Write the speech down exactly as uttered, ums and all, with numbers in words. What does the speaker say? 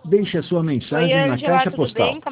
Deixe a sua Oi, mensagem na Ângela, caixa tudo bem? postal. Como